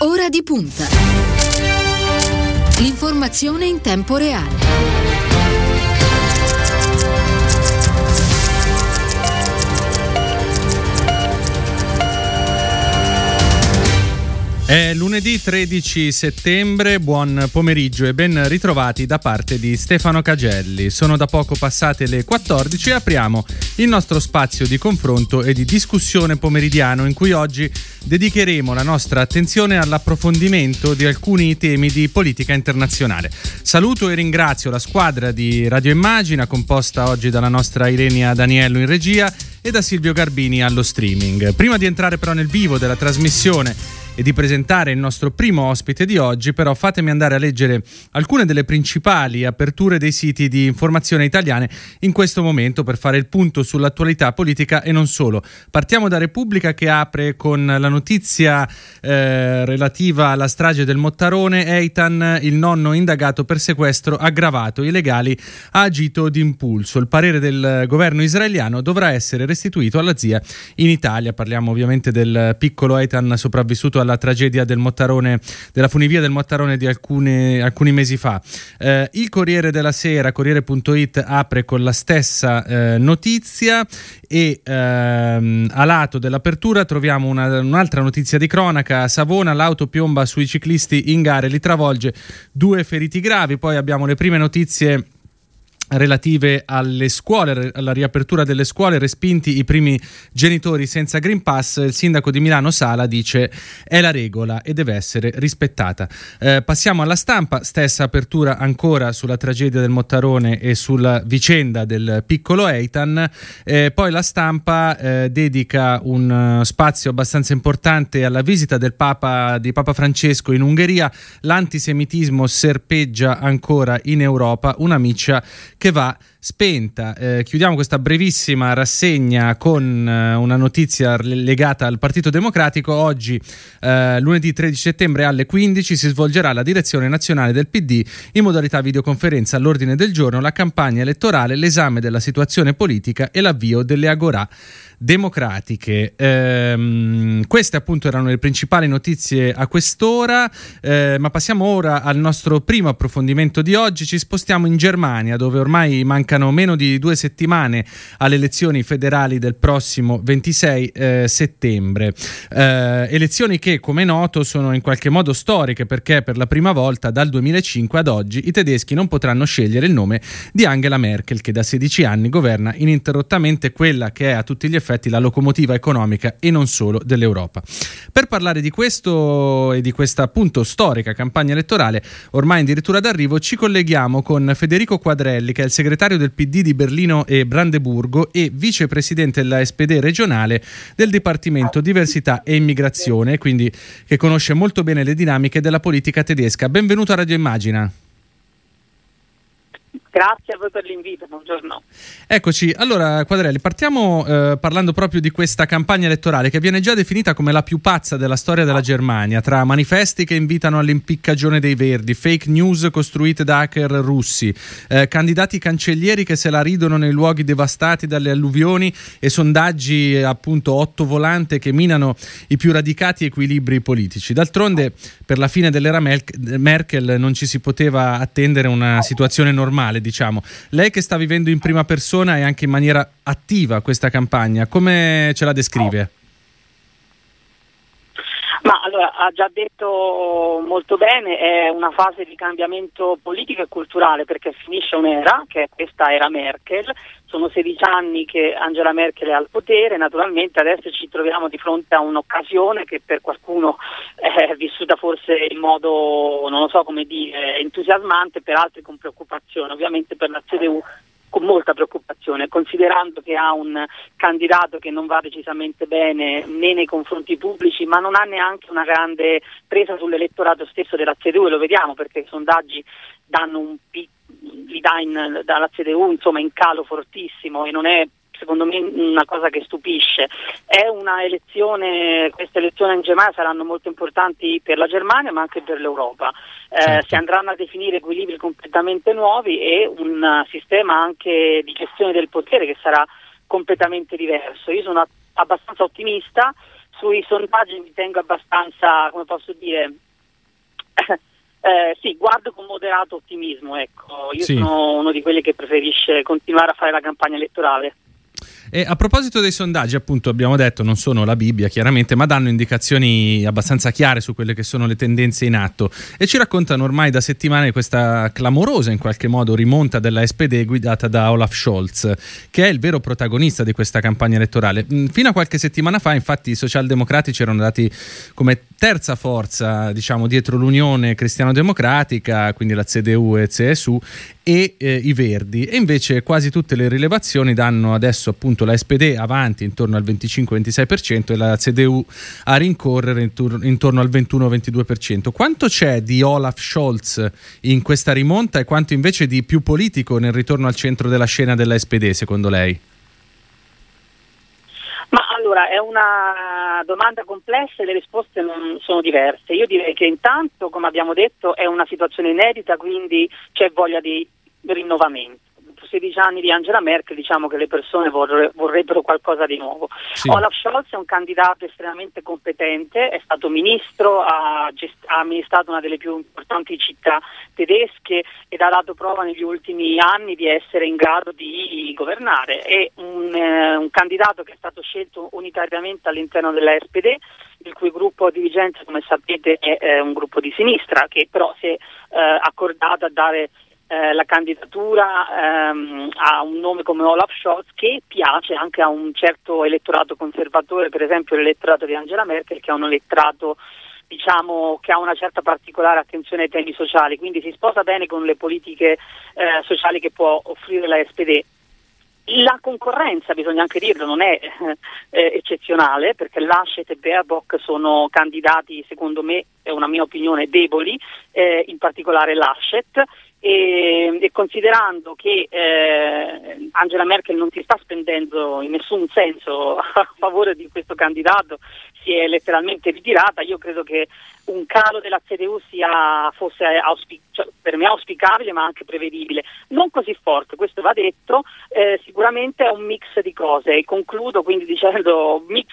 Ora di punta. L'informazione in tempo reale. È lunedì 13 settembre, buon pomeriggio e ben ritrovati da parte di Stefano Cagelli. Sono da poco passate le 14 e apriamo il nostro spazio di confronto e di discussione pomeridiano in cui oggi dedicheremo la nostra attenzione all'approfondimento di alcuni temi di politica internazionale. Saluto e ringrazio la squadra di Radio Immagina, composta oggi dalla nostra Irenia Daniello in regia e da Silvio Garbini allo streaming. Prima di entrare però nel vivo della trasmissione e di presentare il nostro primo ospite di oggi, però fatemi andare a leggere alcune delle principali aperture dei siti di informazione italiane in questo momento per fare il punto sull'attualità politica e non solo. Partiamo da Repubblica, che apre con la notizia relativa alla strage del Mottarone. Eitan, il nonno indagato per sequestro aggravato, i legali ha agito d'impulso. Il parere del governo israeliano dovrà essere restituito alla zia in Italia. Parliamo ovviamente del piccolo Eitan sopravvissuto alla tragedia del Mottarone, della funivia del Mottarone di alcuni mesi fa. Il Corriere della Sera, Corriere.it, apre con la stessa notizia e a lato dell'apertura troviamo un'altra notizia di cronaca. A Savona l'auto piomba sui ciclisti in gara e li travolge, 2 feriti gravi. Poi abbiamo le prime notizie relative alle scuole, alla riapertura delle scuole, respinti i primi genitori senza Green Pass. Il sindaco di Milano Sala dice è la regola e deve essere rispettata. Passiamo alla Stampa, stessa apertura ancora sulla tragedia del Mottarone e sulla vicenda del piccolo Eitan. Poi la Stampa dedica un spazio abbastanza importante alla visita di Papa Francesco in Ungheria. L'antisemitismo serpeggia ancora in Europa, una miccia che va spenta. Chiudiamo questa brevissima rassegna con una notizia legata al Partito Democratico. Oggi, lunedì 13 settembre alle 15, si svolgerà la direzione nazionale del PD in modalità videoconferenza. All'ordine del giorno la campagna elettorale, l'esame della situazione politica e l'avvio delle agorà democratiche. Queste appunto erano le principali notizie a quest'ora, ma passiamo ora al nostro primo approfondimento di oggi. Ci spostiamo in Germania, dove ormai mancano meno di 2 settimane alle elezioni federali del prossimo 26 settembre. Elezioni che, come è noto, sono in qualche modo storiche, perché per la prima volta dal 2005 ad oggi i tedeschi non potranno scegliere il nome di Angela Merkel, che da 16 anni governa ininterrottamente quella che è a tutti gli effetti la locomotiva economica e non solo dell'Europa. Per parlare di questo e di questa appunto storica campagna elettorale ormai addirittura d'arrivo, ci colleghiamo con Federico Quadrelli, che è il segretario del PD di Berlino e Brandeburgo e vicepresidente della SPD regionale del Dipartimento Diversità e Immigrazione, quindi che conosce molto bene le dinamiche della politica tedesca. Benvenuto a Radio Immagina. Grazie a voi per l'invito, buongiorno. Eccoci, allora Quadrelli, partiamo parlando proprio di questa campagna elettorale che viene già definita come la più pazza della storia della Germania, tra manifesti che invitano all'impiccagione dei verdi, fake news costruite da hacker russi, candidati cancellieri che se la ridono nei luoghi devastati dalle alluvioni e sondaggi appunto ottovolante che minano i più radicati equilibri politici. D'altronde per la fine dell'era Merkel non ci si poteva attendere una situazione normale, diciamo. Lei che sta vivendo in prima persona e anche in maniera attiva questa campagna, come ce la descrive? Ma allora, ha già detto molto bene, è una fase di cambiamento politico e culturale, perché finisce un'era, che è questa era Merkel. Sono 16 anni che Angela Merkel è al potere, naturalmente adesso ci troviamo di fronte a un'occasione che per qualcuno è vissuta forse in modo, non lo so come dire, entusiasmante, per altri con preoccupazione. Ovviamente per la CDU con molta preoccupazione, considerando che ha un candidato che non va decisamente bene né nei confronti pubblici, ma non ha neanche una grande presa sull'elettorato stesso della CDU, e lo vediamo perché i sondaggi danno li dà dalla CDU insomma in calo fortissimo, e non è secondo me una cosa che stupisce. È una elezione, queste elezioni in Germania saranno molto importanti per la Germania ma anche per l'Europa. Certo. Si andranno a definire equilibri completamente nuovi e un sistema anche di gestione del potere che sarà completamente diverso. Io sono abbastanza ottimista sui sondaggi mi tengo abbastanza, come posso dire, sì, guardo con moderato ottimismo, ecco. Io sono uno di quelli che preferisce continuare a fare la campagna elettorale. E a proposito dei sondaggi, appunto, abbiamo detto, non sono la Bibbia chiaramente, ma danno indicazioni abbastanza chiare su quelle che sono le tendenze in atto e ci raccontano ormai da settimane questa clamorosa, in qualche modo, rimonta della SPD guidata da Olaf Scholz, che è il vero protagonista di questa campagna elettorale. Fino a qualche settimana fa, infatti, i socialdemocratici erano dati come terza forza, diciamo, dietro l'Unione Cristiano-Democratica, quindi la CDU e CSU, e i Verdi, e invece quasi tutte le rilevazioni danno adesso appunto la SPD avanti intorno al 25-26% e la CDU a rincorrere intorno al 21-22%. Quanto c'è di Olaf Scholz in questa rimonta e quanto invece di più politico nel ritorno al centro della scena della SPD, secondo lei? Ma allora, è una domanda complessa e le risposte non sono diverse. Io direi che intanto, come abbiamo detto, è una situazione inedita, quindi c'è voglia di rinnovamento. Dopo 16 anni di Angela Merkel, diciamo che le persone vorrebbero qualcosa di nuovo. Sì. Olaf Scholz è un candidato estremamente competente, è stato ministro, ha amministrato una delle più importanti città tedesche ed ha dato prova negli ultimi anni di essere in grado di governare. È un candidato che è stato scelto unitariamente all'interno della SPD, il cui gruppo dirigente, come sapete, è un gruppo di sinistra, che però si è accordato a dare la candidatura a un nome come Olaf Scholz, che piace anche a un certo elettorato conservatore, per esempio l'elettorato di Angela Merkel, che è un elettorato, diciamo, che ha una certa particolare attenzione ai temi sociali, quindi si sposa bene con le politiche sociali che può offrire la SPD. La concorrenza, bisogna anche dirlo, non è eccezionale, perché Laschet e Baerbock sono candidati, secondo me, è una mia opinione, deboli, in particolare Laschet, e considerando che Angela Merkel non si sta spendendo in nessun senso a favore di questo candidato, si è letteralmente ritirata, io credo che un calo della CDU fosse per me auspicabile, ma anche prevedibile. Non così forte, questo va detto, sicuramente è un mix di cose. E concludo quindi dicendo mix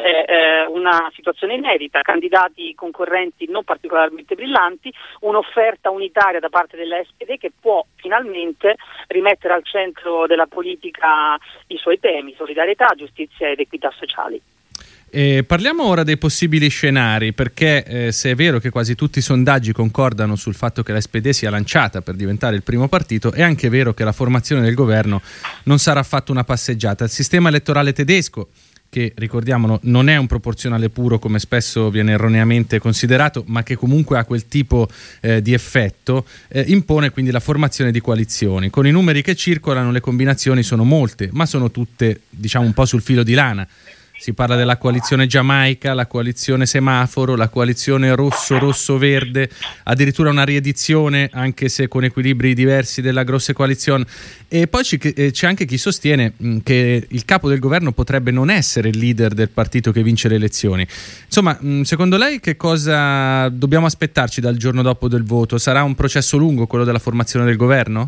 è una situazione inedita, candidati concorrenti non particolarmente brillanti, un'offerta unitaria da parte della SPD che può finalmente rimettere al centro della politica i suoi temi, solidarietà, giustizia ed equità sociali. Parliamo ora dei possibili scenari, perché se è vero che quasi tutti i sondaggi concordano sul fatto che la SPD sia lanciata per diventare il primo partito, è anche vero che la formazione del governo non sarà affatto una passeggiata. Il sistema elettorale tedesco, che ricordiamolo non è un proporzionale puro come spesso viene erroneamente considerato, ma che comunque ha quel tipo di effetto, impone quindi la formazione di coalizioni. Con i numeri che circolano le combinazioni sono molte, ma sono tutte, diciamo, un po' sul filo di lana. Si parla della coalizione Giamaica, la coalizione Semaforo, la coalizione rosso-rosso-verde, addirittura una riedizione, anche se con equilibri diversi, della grossa coalizione. E poi c'è anche chi sostiene che il capo del governo potrebbe non essere il leader del partito che vince le elezioni. Insomma, secondo lei che cosa dobbiamo aspettarci dal giorno dopo del voto? Sarà un processo lungo quello della formazione del governo?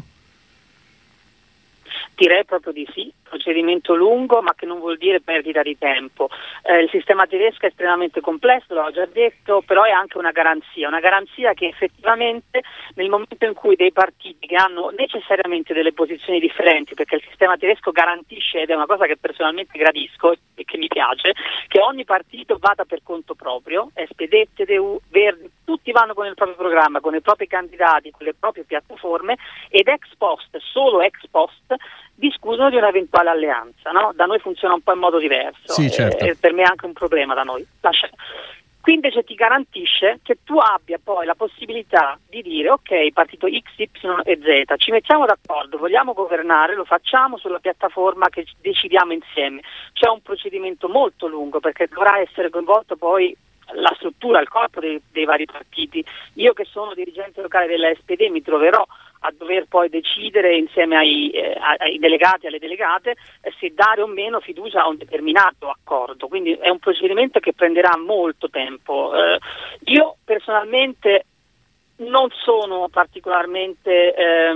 Direi proprio di sì, procedimento lungo, ma che non vuol dire perdita di tempo. Il sistema tedesco è estremamente complesso, l'ho già detto, però è anche una garanzia che effettivamente nel momento in cui dei partiti che hanno necessariamente delle posizioni differenti, perché il sistema tedesco garantisce, ed è una cosa che personalmente gradisco e che mi piace, che ogni partito vada per conto proprio, SPD, CDU, Verdi, tutti vanno con il proprio programma, con i propri candidati, con le proprie piattaforme, ed solo ex post discutono di un'eventuale alleanza, no? Da noi funziona un po' in modo diverso, sì, certo. E per me è anche un problema da noi. Qui invece ti garantisce che tu abbia poi la possibilità di dire ok, partito X, Y e Z, ci mettiamo d'accordo, vogliamo governare, lo facciamo sulla piattaforma che decidiamo insieme. C'è un procedimento molto lungo perché dovrà essere coinvolto poi la struttura, il corpo dei vari partiti. Io che sono dirigente locale della SPD mi troverò a dover poi decidere insieme ai delegati, alle delegate, se dare o meno fiducia a un determinato accordo. Quindi è un procedimento che prenderà molto tempo. Io personalmente non sono particolarmente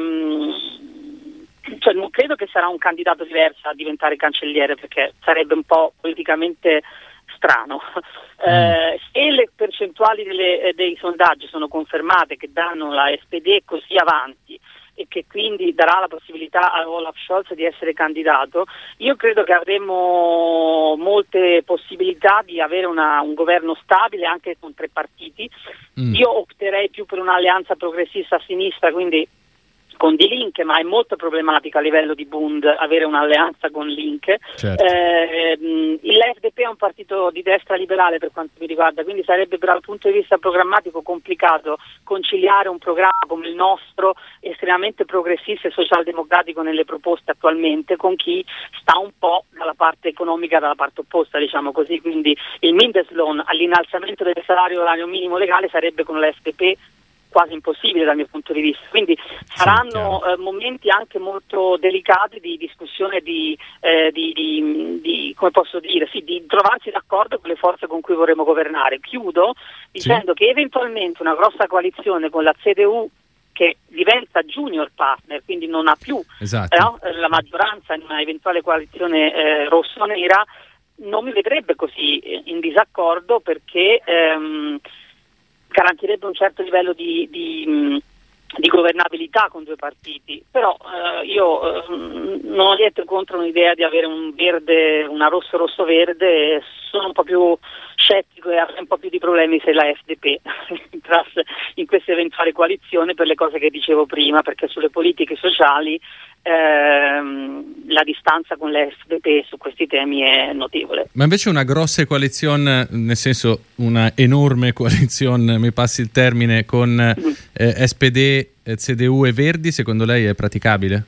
non credo che sarà un candidato diverso a diventare cancelliere, perché sarebbe un po' politicamente strano. Se le percentuali dei sondaggi sono confermate che danno la SPD così avanti e che quindi darà la possibilità a Olaf Scholz di essere candidato, io credo che avremo molte possibilità di avere un governo stabile anche con 3 partiti. Io opterei più per un'alleanza progressista a sinistra, quindi con Die Linke, ma è molto problematica a livello di Bund avere un'alleanza con Linke. Certo. L'FDP è un partito di destra liberale per quanto mi riguarda, quindi sarebbe dal punto di vista programmatico complicato conciliare un programma come il nostro, estremamente progressista e socialdemocratico nelle proposte attualmente, con chi sta un po' dalla parte economica, dalla parte opposta, diciamo così. Quindi il Mindestlohn all'innalzamento del salario orario minimo legale sarebbe con l'FDP quasi impossibile dal mio punto di vista, quindi saranno momenti anche molto delicati di discussione, di come posso dire, di trovarsi d'accordo con le forze con cui vorremmo governare. Chiudo dicendo che eventualmente una grossa coalizione con la CDU, che diventa junior partner, quindi non ha più la maggioranza in una eventuale coalizione rosso-nera, non mi vedrebbe così in disaccordo, perché garantirebbe un certo livello di governabilità con 2 partiti. Però io non ho niente contro un'idea di avere un verde, una rosso-rosso-verde. Sono un po' più scettico e avrei un po' più di problemi se la FDP entrasse in questa eventuale coalizione, per le cose che dicevo prima, perché sulle politiche sociali la distanza con l'FDP su questi temi è notevole. Ma invece una grossa coalizione, nel senso una enorme coalizione, mi passi il termine, con SPD, CDU e Verdi, secondo lei è praticabile?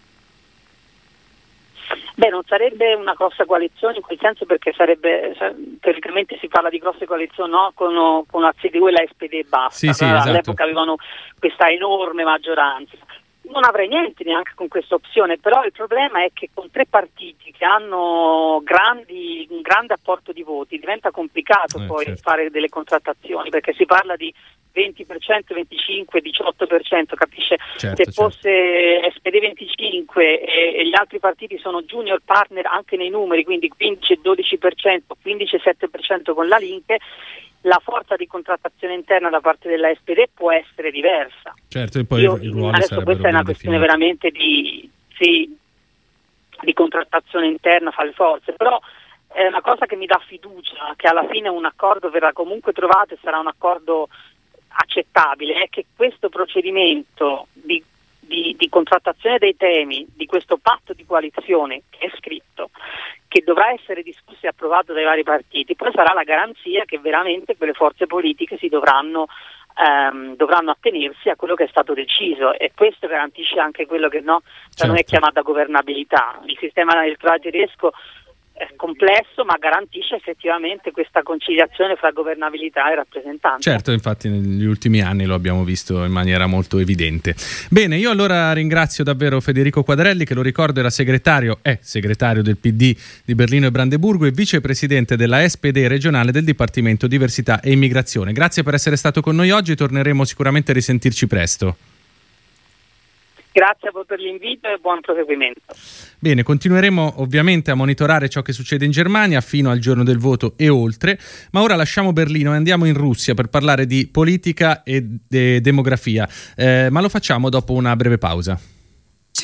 Beh, non sarebbe una grossa coalizione in quel senso, perché sarebbe, teoricamente si parla di grosse coalizioni, no? Con la CDU e la SPD e basta. Sì, all'epoca esatto. avevano questa enorme maggioranza. Non avrei niente neanche con questa opzione, però il problema è che con 3 partiti che hanno un grande apporto di voti diventa complicato poi fare delle contrattazioni, perché si parla di 20%, 25%, 18%, capisce? Se fosse SPD 25 e gli altri partiti sono junior partner anche nei numeri, quindi 15-12%, 15-7% con la Linke, la forza di contrattazione interna da parte della SPD può essere diversa. Certo, e poi il ruolo adesso questa è una questione veramente di contrattazione interna fra le forze, però è una cosa che mi dà fiducia che alla fine un accordo verrà comunque trovato e sarà un accordo accettabile, è che questo procedimento di contrattazione dei temi di questo patto di coalizione che è scritto, che dovrà essere discusso e approvato dai vari partiti, poi sarà la garanzia che veramente quelle forze politiche si dovranno attenersi a quello che è stato deciso, e questo garantisce anche quello che non è chiamata governabilità. Il sistema elettorale tedesco è complesso, ma garantisce effettivamente questa conciliazione fra governabilità e rappresentanza. Certo, infatti negli ultimi anni lo abbiamo visto in maniera molto evidente. Bene, io allora ringrazio davvero Federico Quadrelli, che lo ricordo è segretario del PD di Berlino e Brandeburgo e vicepresidente della SPD regionale del Dipartimento Diversità e Immigrazione. Grazie per essere stato con noi oggi, torneremo sicuramente a risentirci presto. Grazie a voi per l'invito e buon proseguimento. Bene, continueremo ovviamente a monitorare ciò che succede in Germania fino al giorno del voto e oltre, ma ora lasciamo Berlino e andiamo in Russia per parlare di politica e demografia, ma lo facciamo dopo una breve pausa. 2,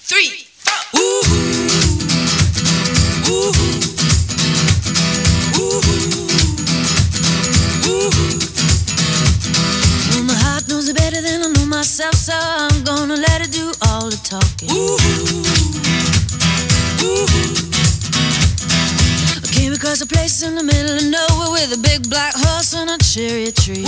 3, my heart knows it better than I know myself, so I'm gonna let it do all the talking. I came across a place in the middle of nowhere with a big black horse and a cherry tree.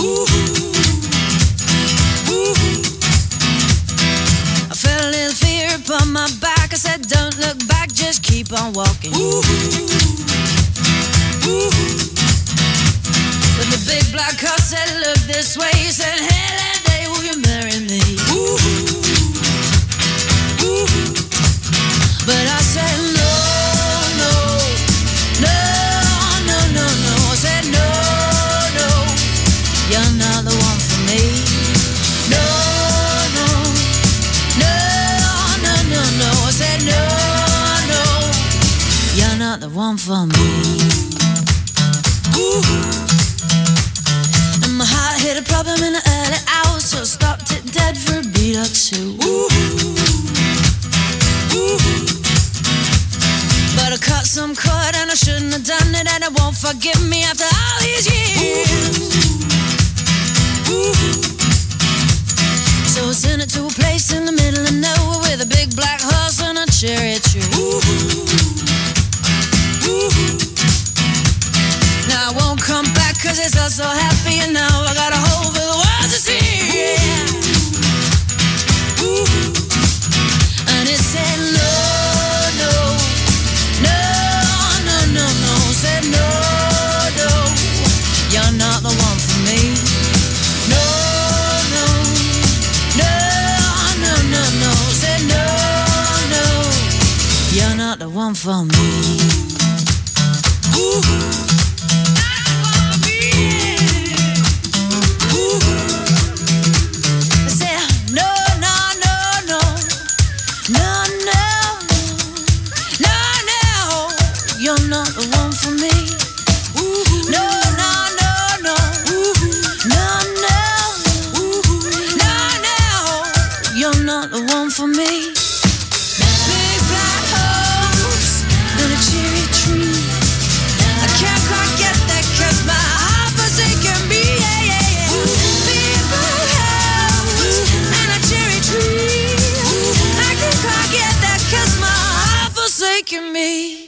I felt a little fear upon my back. I said, don't look back, just keep on walking. But the big black horse said, look this way. He said, hey, that day will you marry me? But I said, no, no, no, no, no, no. I said, no, no, you're not the one for me. No, no, no, no, no, no. I said, no, no, you're not the one for me. problem in the early hours, so stopped it dead for a beat or two. But I cut some cord and I shouldn't have done it, and it won't forgive me after all these years. So I sent it to a place in the middle of nowhere with a big black horse and a cherry tree. Now I won't come back 'cause it's all so happy, and now I got a hole for the world to see. And it said no, no, no, no, no, no. Said no, no, you're not the one for me. No, no, no, no, no, no. Said no, no, you're not the one for me. For me, big black holes and a cherry tree. I can't quite get that 'cause my heart forsaken me. Yeah, yeah, yeah. Big black holes and a cherry tree. I can't quite get that 'cause my heart forsaken me.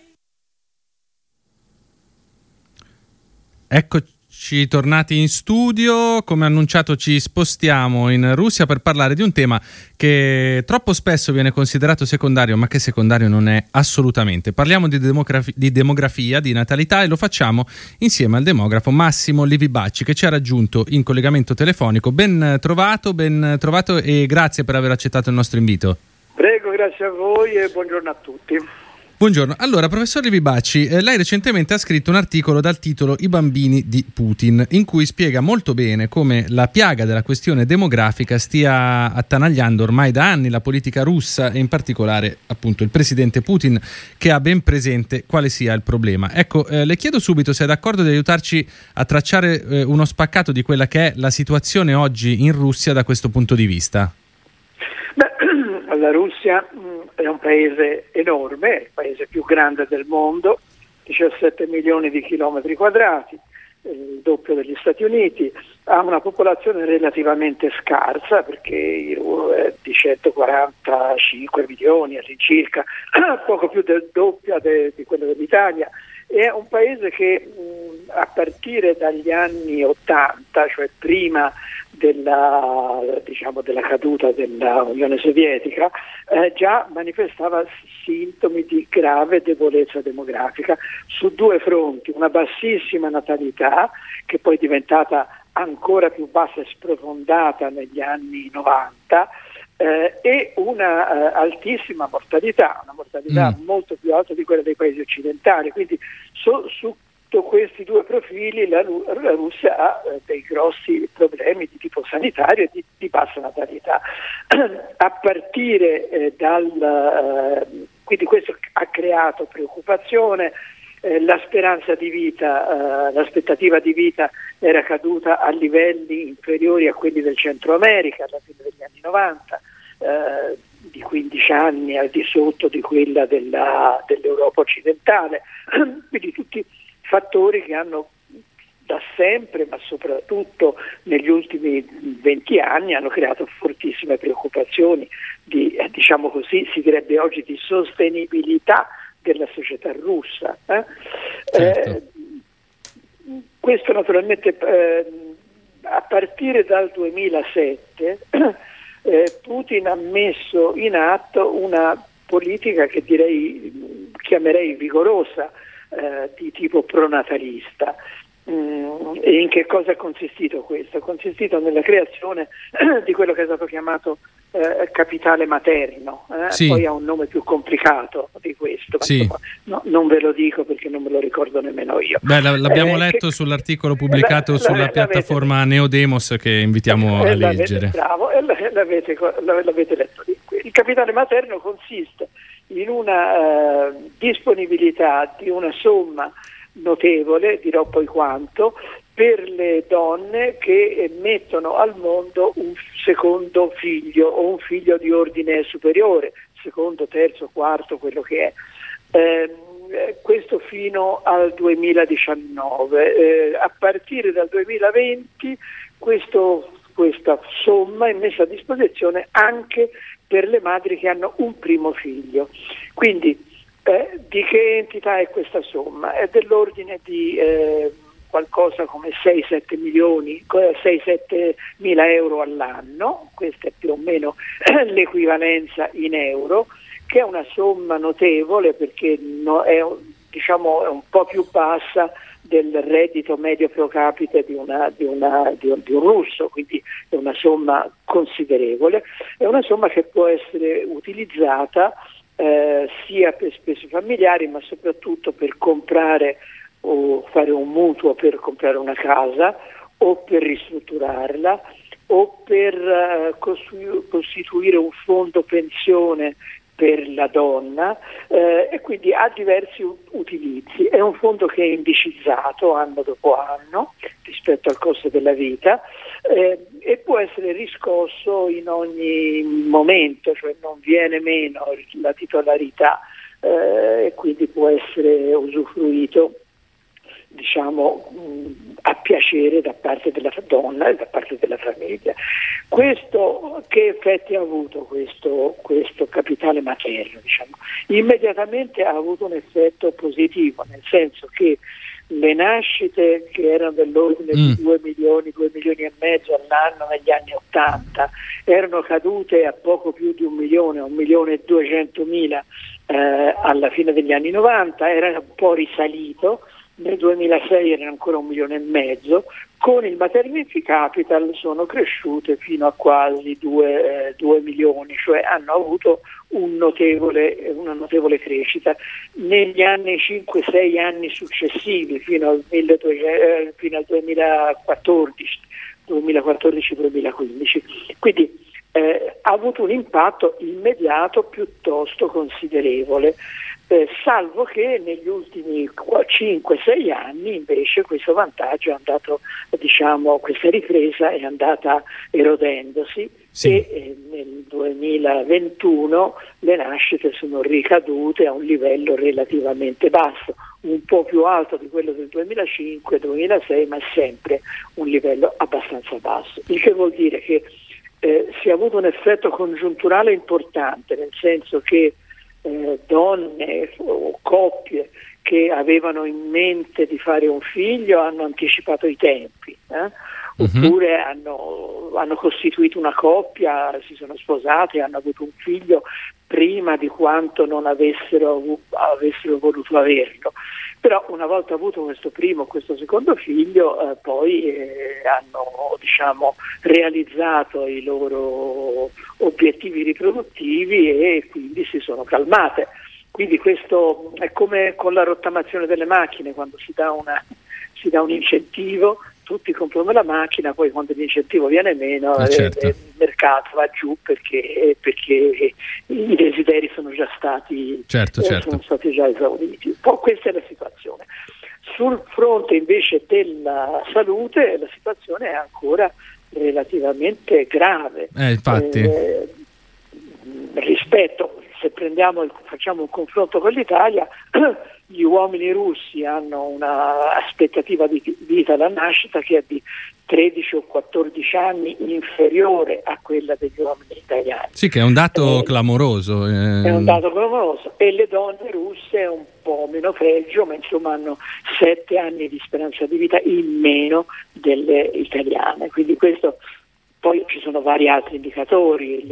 Eccoci tornati in studio. Come annunciato ci spostiamo in Russia per parlare di un tema che troppo spesso viene considerato secondario, ma che secondario non è assolutamente. Parliamo di demografia, di natalità, e lo facciamo insieme al demografo Massimo Livibacci, che ci ha raggiunto in collegamento telefonico. Ben trovato e grazie per aver accettato il nostro invito. Prego, grazie a voi e buongiorno a tutti. Buongiorno. Allora, professor Livibacci, lei recentemente ha scritto un articolo dal titolo I bambini di Putin, in cui spiega molto bene come la piaga della questione demografica stia attanagliando ormai da anni la politica russa e in particolare appunto il presidente Putin, che ha ben presente quale sia il problema. Ecco, le chiedo subito se è d'accordo di aiutarci a tracciare uno spaccato di quella che è la situazione oggi in Russia da questo punto di vista. La Russia è un paese enorme, è il paese più grande del mondo, 17 milioni di chilometri quadrati, il doppio degli Stati Uniti, ha una popolazione relativamente scarsa perché è di 145 milioni all'incirca, poco più del doppio di quello dell'Italia. È un paese che a partire dagli anni 80, cioè prima della caduta dell'Unione Sovietica, già manifestava sintomi di grave debolezza demografica su due fronti: una bassissima natalità, che poi è diventata ancora più bassa e sprofondata negli anni 90, e una altissima mortalità, una mortalità molto più alta di quella dei paesi occidentali. Quindi su questi due profili la Russia ha dei grossi problemi di tipo sanitario e di bassa natalità. A partire quindi questo ha creato preoccupazione. La speranza di vita, l'aspettativa di vita era caduta a livelli inferiori a quelli del Centro America alla fine degli anni 90, di 15 anni al di sotto di quella dell'Europa occidentale. Quindi tutti fattori che hanno da sempre, ma soprattutto negli ultimi 20 anni, hanno creato fortissime preoccupazioni di, diciamo così, si direbbe oggi, di sostenibilità della società russa. Certo. Questo naturalmente a partire dal 2007 Putin ha messo in atto una politica che chiamerei vigorosa, di tipo pronatalista. E in che cosa è consistito questo? È consistito nella creazione di quello che è stato chiamato capitale materno, sì. Poi ha un nome più complicato di questo, sì. Insomma, non ve lo dico perché non me lo ricordo nemmeno io. Beh, l'abbiamo letto sull'articolo pubblicato sulla piattaforma Neodemos, che invitiamo a leggere. Bravo, l'avete letto. Il capitale materno consiste in una disponibilità di una somma notevole, dirò poi quanto, per le donne che mettono al mondo un secondo figlio o un figlio di ordine superiore, secondo, terzo, quarto, quello che è. Questo fino al 2019. A partire dal 2020 questa somma è messa a disposizione anche per le madri che hanno un primo figlio. Quindi di che entità è questa somma? È dell'ordine di qualcosa come 6-7 milioni, 6-7 mila euro all'anno, questa è più o meno l'equivalenza in euro, che è una somma notevole perché è un po' più bassa del reddito medio pro capite di un russo, quindi è una somma considerevole, è una somma che può essere utilizzata sia per spese familiari, ma soprattutto per comprare o fare un mutuo per comprare una casa o per ristrutturarla o per costituire un fondo pensione per la donna, e quindi ha diversi utilizzi. È un fondo che è indicizzato anno dopo anno rispetto al costo della vita, e può essere riscosso in ogni momento, cioè non viene meno la titolarità, e quindi può essere usufruito a piacere da parte della donna e da parte della famiglia. Questo che effetti ha avuto questo capitale materno? Immediatamente ha avuto un effetto positivo, nel senso che le nascite, che erano dell'ordine di 2 milioni e mezzo all'anno negli anni 80, erano cadute a poco più di 1 milione, 1.200.000 alla fine degli anni 90, era un po' risalito. Nel 2006 erano ancora 1,5 milioni, con il maternity capital sono cresciute fino a quasi 2 milioni, cioè hanno avuto una notevole crescita. Negli anni 5-6 anni successivi, fino al 2014-2015, quindi ha avuto un impatto immediato piuttosto considerevole. Salvo che negli ultimi 5-6 anni invece questo vantaggio è andato, questa ripresa è andata erodendosi, sì. E nel 2021 le nascite sono ricadute a un livello relativamente basso, un po' più alto di quello del 2005-2006, ma sempre un livello abbastanza basso, il che vuol dire che si è avuto un effetto congiunturale importante, nel senso che donne o coppie che avevano in mente di fare un figlio hanno anticipato i tempi, oppure hanno costituito una coppia, si sono sposate e hanno avuto un figlio prima di quanto non avessero voluto averlo. Però una volta avuto questo primo o questo secondo figlio, poi hanno realizzato i loro obiettivi riproduttivi e quindi si sono calmate. Quindi questo è come con la rottamazione delle macchine: quando si dà un incentivo, tutti comprano la macchina, poi quando l'incentivo viene meno, certo, il mercato va giù perché i desideri sono già stati, sono stati già esauriti. Poi questa è la situazione. Sul fronte invece della salute la situazione è ancora relativamente grave. Infatti. Rispetto, se facciamo un confronto con l'Italia, gli uomini russi hanno una aspettativa di vita alla nascita che è di 13 o 14 anni inferiore a quella degli uomini italiani. Sì, che è un dato clamoroso. È un dato clamoroso, e le donne russe un po' meno peggio, ma insomma hanno 7 anni di speranza di vita in meno delle italiane. Quindi questo. Poi ci sono vari altri indicatori,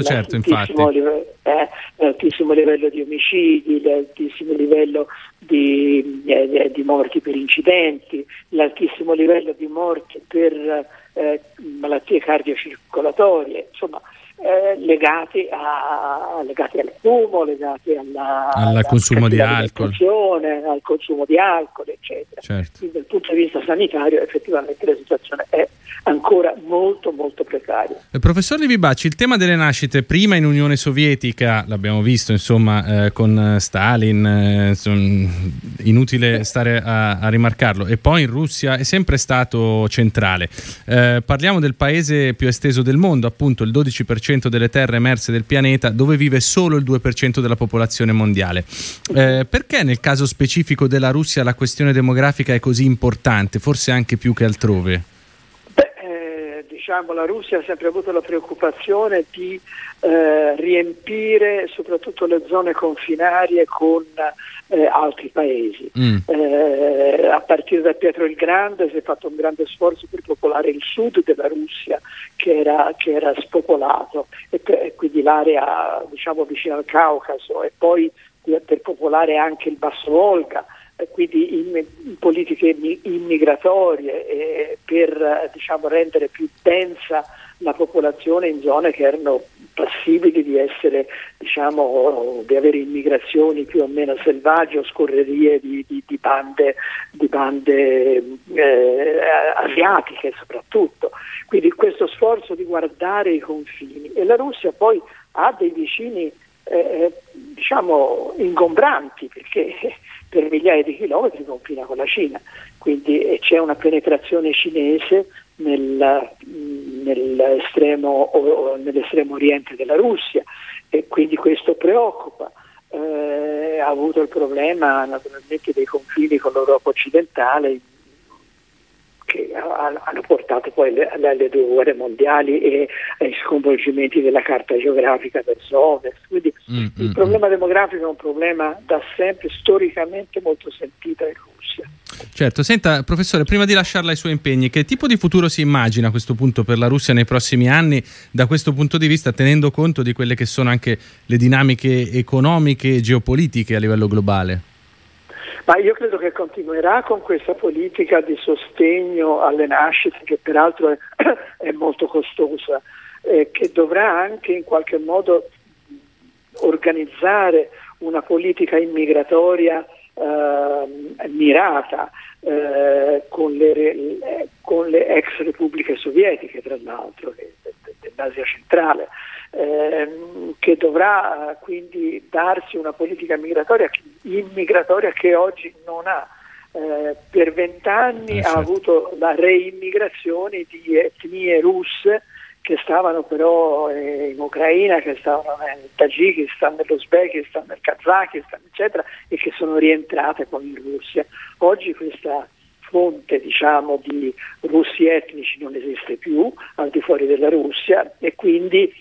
l'altissimo livello di omicidi, l'altissimo livello di morti per incidenti, l'altissimo livello di morti per malattie cardiocircolatorie, insomma legati al fumo, legati al consumo di alcol, al consumo di alcol, eccetera. Certo. Quindi dal punto di vista sanitario effettivamente la situazione è ancora molto molto precaria. Professor Livi Bacci, il tema delle nascite prima in Unione Sovietica, l'abbiamo visto con Stalin, inutile stare a rimarcarlo, e poi in Russia è sempre stato centrale. Parliamo del paese più esteso del mondo, appunto il 12% delle terre emerse del pianeta, dove vive solo il 2% della popolazione mondiale. Perché nel caso specifico della Russia la questione demografica è così importante, forse anche più che altrove? La Russia ha sempre avuto la preoccupazione di riempire soprattutto le zone confinarie con altri paesi. A partire da Pietro il Grande si è fatto un grande sforzo per popolare il sud della Russia che era spopolato, e quindi l'area vicino al Caucaso, e poi per popolare anche il Basso Volga, quindi in politiche immigratorie, per rendere più densa la popolazione in zone che erano passibili di essere, di avere immigrazioni più o meno selvagge o scorrerie di bande asiatiche soprattutto. Quindi questo sforzo di guardare i confini, e la Russia poi ha dei vicini ingombranti, perché per migliaia di chilometri confina con la Cina, quindi c'è una penetrazione cinese nell'estremo oriente della Russia, e quindi questo preoccupa. Ha avuto il problema naturalmente dei confini con l'Europa occidentale, che hanno portato poi alle due guerre mondiali e ai sconvolgimenti della carta geografica verso ovest. Quindi il problema demografico è un problema da sempre storicamente molto sentito in Russia. Certo, senta professore, prima di lasciarla ai suoi impegni, che tipo di futuro si immagina a questo punto per la Russia nei prossimi anni, da questo punto di vista, tenendo conto di quelle che sono anche le dinamiche economiche e geopolitiche a livello globale? Ma io credo che continuerà con questa politica di sostegno alle nascite, che peraltro è molto costosa, che dovrà anche in qualche modo organizzare una politica immigratoria mirata con le ex repubbliche sovietiche, tra l'altro, dell'Asia centrale, che dovrà quindi darsi una politica immigratoria che oggi non ha. Per 20 anni ha avuto la reimmigrazione di etnie russe che stavano però in Ucraina, che stavano nel Tagikistan, nell'Uzbekistan, nel Kazakistan, eccetera, e che sono rientrate poi in Russia. Oggi questa fonte, di russi etnici non esiste più al di fuori della Russia, e quindi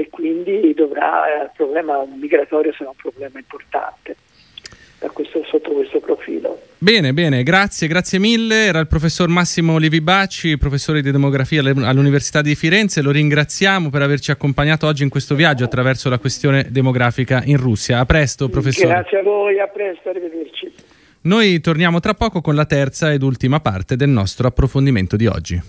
il problema migratorio sarà un problema importante sotto questo profilo. Bene, grazie mille. Era il professor Massimo Livi Bacci, professore di demografia all'Università di Firenze. Lo ringraziamo per averci accompagnato oggi in questo viaggio attraverso la questione demografica in Russia. A presto, professore. Grazie a voi, a presto, arrivederci. Noi torniamo tra poco con la terza ed ultima parte del nostro approfondimento di oggi.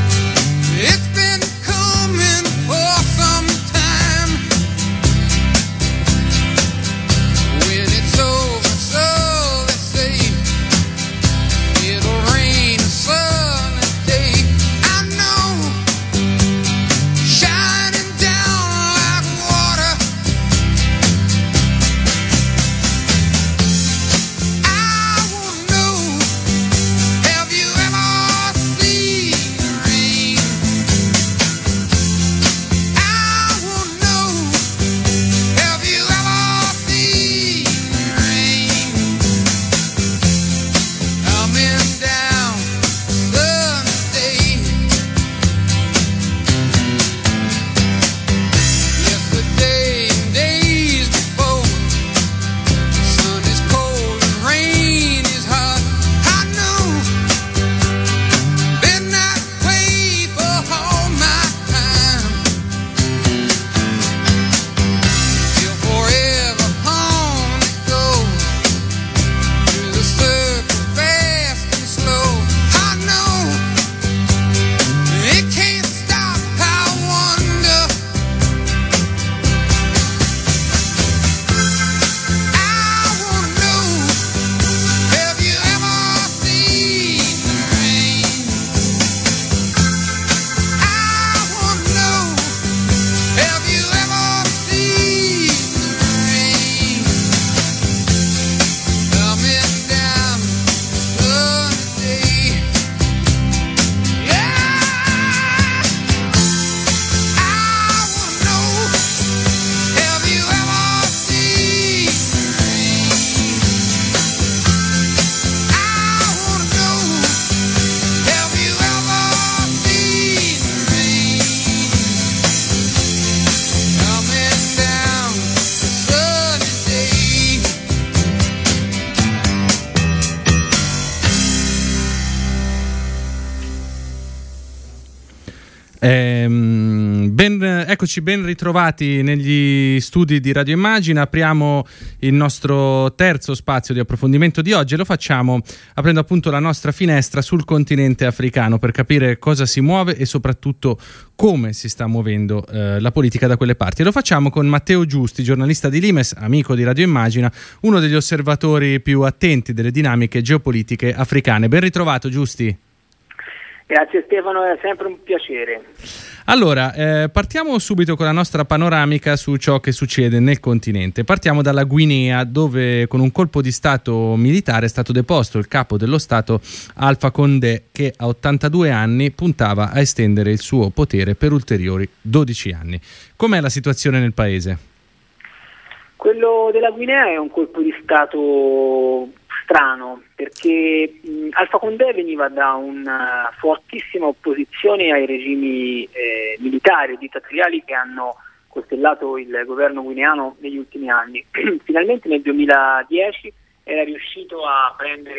It's been coming for some time. Eccoci ben ritrovati negli studi di Radio Immagine. Apriamo il nostro terzo spazio di approfondimento di oggi e lo facciamo aprendo appunto la nostra finestra sul continente africano per capire cosa si muove e soprattutto come si sta muovendo la politica da quelle parti. E lo facciamo con Matteo Giusti, giornalista di Limes, amico di Radio Immagine, uno degli osservatori più attenti delle dinamiche geopolitiche africane. Ben ritrovato, Giusti. Grazie Stefano, è sempre un piacere. Allora, partiamo subito con la nostra panoramica su ciò che succede nel continente. Partiamo dalla Guinea, dove con un colpo di stato militare è stato deposto il capo dello Stato Alpha Condé, che a 82 anni puntava a estendere il suo potere per ulteriori 12 anni. Com'è la situazione nel paese? Quello della Guinea è un colpo di stato strano, perché Alpha Condé veniva da una fortissima opposizione ai regimi militari e dittatoriali che hanno costellato il governo guineano negli ultimi anni. Finalmente nel 2010 era riuscito a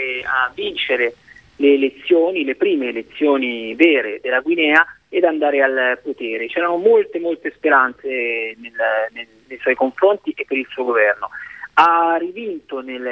vincere le elezioni, le prime elezioni vere della Guinea, ed andare al potere. C'erano molte speranze nei suoi confronti e per il suo governo. Ha rivinto nel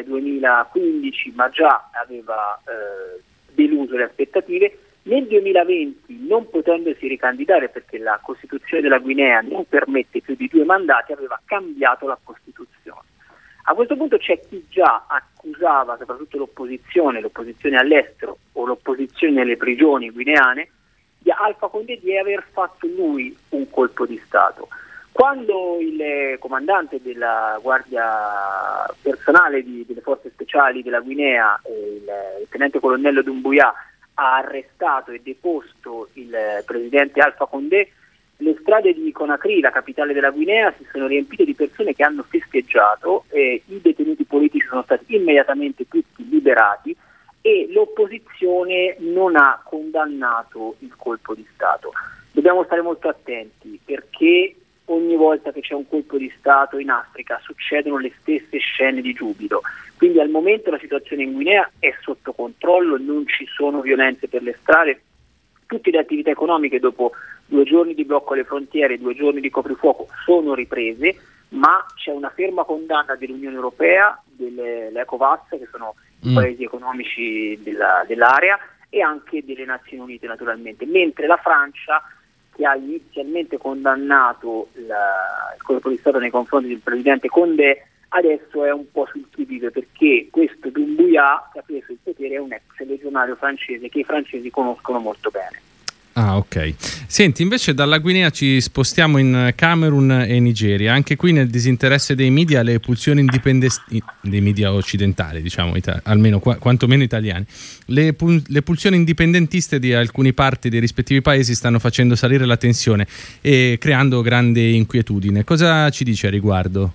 2015, ma già aveva deluso le aspettative. Nel 2020, non potendosi ricandidare perché la Costituzione della Guinea non permette più di 2 mandati, aveva cambiato la Costituzione. A questo punto c'è chi già accusava, soprattutto l'opposizione all'estero o l'opposizione nelle prigioni guineane, di Alpha Condé di aver fatto lui un colpo di Stato. Quando il comandante della guardia personale delle forze speciali della Guinea, il tenente colonnello Doumbouya, ha arrestato e deposto il presidente Alpha Condé, le strade di Conakry, la capitale della Guinea, si sono riempite di persone che hanno festeggiato, i detenuti politici sono stati immediatamente tutti liberati e l'opposizione non ha condannato il colpo di Stato. Dobbiamo stare molto attenti perché ogni volta che c'è un colpo di Stato in Africa succedono le stesse scene di giubilo. Quindi al momento la situazione in Guinea è sotto controllo, non ci sono violenze per le strade, tutte le attività economiche dopo 2 giorni di blocco alle frontiere, 2 giorni di coprifuoco sono riprese, ma c'è una ferma condanna dell'Unione Europea, dell'ECOWAS, che sono i paesi economici dell'area, e anche delle Nazioni Unite naturalmente, mentre la Francia, che ha inizialmente condannato il colpo di Stato nei confronti del presidente Condé, adesso è un po' sul chi-vive, perché questo Doumbouya, che ha preso il potere, è un ex legionario francese che i francesi conoscono molto bene. Ah, ok. Senti, invece dalla Guinea ci spostiamo in Camerun e Nigeria. Anche qui nel disinteresse dei media, le pulsioni dei media occidentali, diciamo, almeno quantomeno italiani, le pulsioni indipendentiste di alcune parti dei rispettivi paesi stanno facendo salire la tensione e creando grande inquietudine. Cosa ci dice a riguardo?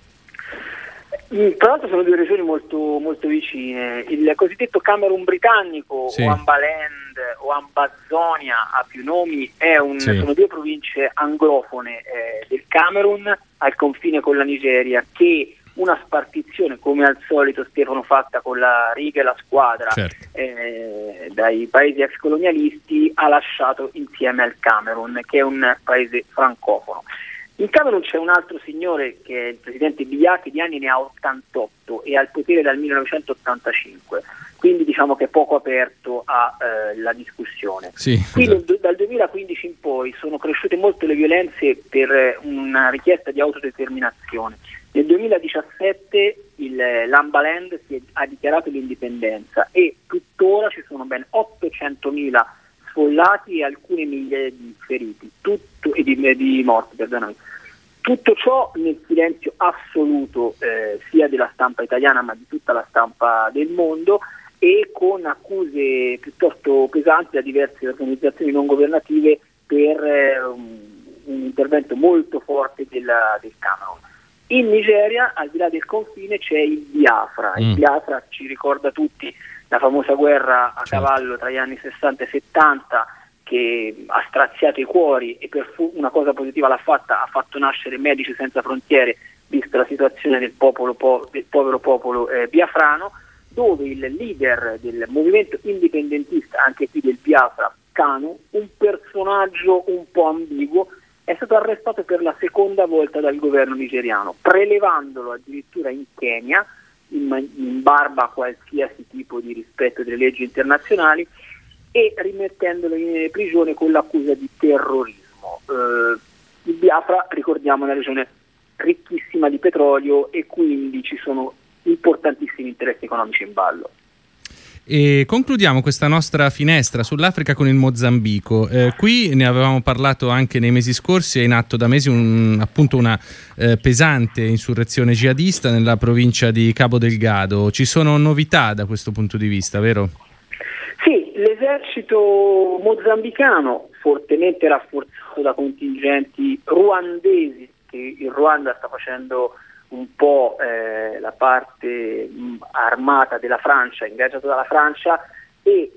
Tra l'altro sono 2 regioni molto vicine. Il cosiddetto Camerun britannico, sì, o Ambaland o Ambazonia a più nomi, sono 2 province anglofone del Camerun al confine con la Nigeria, che una spartizione, come al solito Stefano, fatta con la riga e la squadra, certo, dai paesi ex colonialisti, ha lasciato insieme al Camerun, che è un paese francofono. In Camerun c'è un altro signore che è il presidente Biya, che di anni ne ha 88 e ha il potere dal 1985, quindi diciamo che è poco aperto alla discussione. Sì, quindi dal 2015 in poi sono cresciute molto le violenze per una richiesta di autodeterminazione. Nel 2017 l'Ambaland ha dichiarato l'indipendenza e tuttora ci sono ben 800.000 sfollati e alcune migliaia di feriti, di morti, perdonami. Tutto ciò nel silenzio assoluto sia della stampa italiana ma di tutta la stampa del mondo, e con accuse piuttosto pesanti da diverse organizzazioni non governative per un intervento molto forte del Camerun. In Nigeria, al di là del confine, c'è il Biafra. Il Biafra ci ricorda tutti la famosa guerra a cavallo tra gli anni 60 e 70, che ha straziato i cuori e per una cosa positiva l'ha fatta, ha fatto nascere Medici Senza Frontiere, vista la situazione del povero popolo biafrano, dove il leader del movimento indipendentista, anche qui del Biafra, Kanu, un personaggio un po' ambiguo, è stato arrestato per la seconda volta dal governo nigeriano, prelevandolo addirittura in Kenya, in barba a qualsiasi tipo di rispetto delle leggi internazionali, e rimettendolo in prigione con l'accusa di terrorismo. Il Biafra, ricordiamo, è una regione ricchissima di petrolio e quindi ci sono importantissimi interessi economici in ballo. E concludiamo questa nostra finestra sull'Africa con il Mozambico. Qui ne avevamo parlato anche nei mesi scorsi, è in atto da mesi una pesante insurrezione jihadista nella provincia di Cabo Delgado. Ci sono novità da questo punto di vista, vero? Sì, l'esercito mozambicano, fortemente rafforzato da contingenti ruandesi, che il Ruanda sta facendo un po' la parte armata della Francia, ingaggiata dalla Francia, e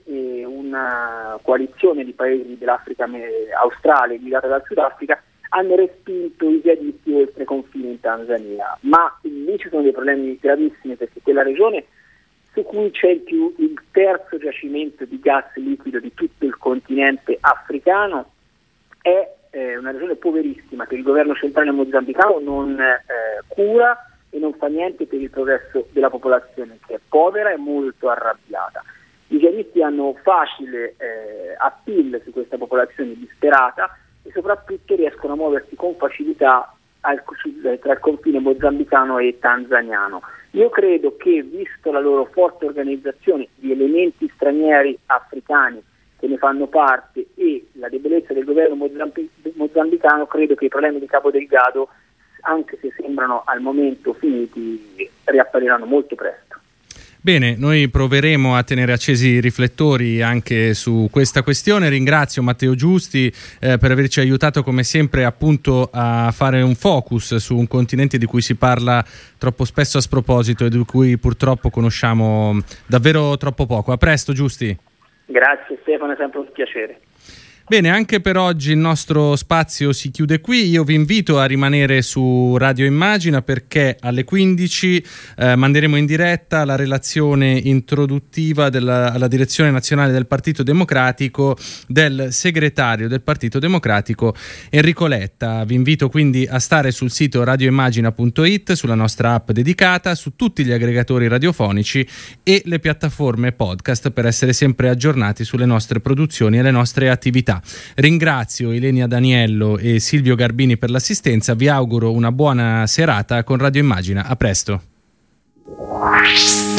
una coalizione di paesi dell'Africa australe guidata dal Sudafrica hanno respinto i jihadisti oltre confine in Tanzania. Ma lì ci sono dei problemi gravissimi, perché quella regione, su cui c'è il terzo giacimento di gas liquido di tutto il continente africano, è una regione poverissima che il governo centrale mozambicano non cura e non fa niente per il progresso della popolazione, che è povera e molto arrabbiata. I jihadisti hanno facile appeal su questa popolazione disperata e soprattutto riescono a muoversi con facilità tra il confine mozambicano e tanzaniano. Io credo che, visto la loro forte organizzazione di elementi stranieri africani che ne fanno parte e la debolezza del governo mozambicano, credo che i problemi di Cabo Delgado, anche se sembrano al momento finiti, riappariranno molto presto. Bene, noi proveremo a tenere accesi i riflettori anche su questa questione. Ringrazio Matteo Giusti per averci aiutato come sempre appunto a fare un focus su un continente di cui si parla troppo spesso a sproposito e di cui purtroppo conosciamo davvero troppo poco. A presto, Giusti. Grazie Stefano, è sempre un piacere. Bene, anche per oggi il nostro spazio si chiude qui. Io vi invito a rimanere su Radio Immagina, perché alle 15 manderemo in diretta la relazione introduttiva alla direzione nazionale del Partito Democratico del segretario del Partito Democratico Enrico Letta. Vi invito quindi a stare sul sito radioimmagina.it, sulla nostra app dedicata, su tutti gli aggregatori radiofonici e le piattaforme podcast per essere sempre aggiornati sulle nostre produzioni e le nostre attività. Ringrazio Ilenia Daniello e Silvio Garbini per l'assistenza. Vi auguro una buona serata con Radio Immagina. A presto.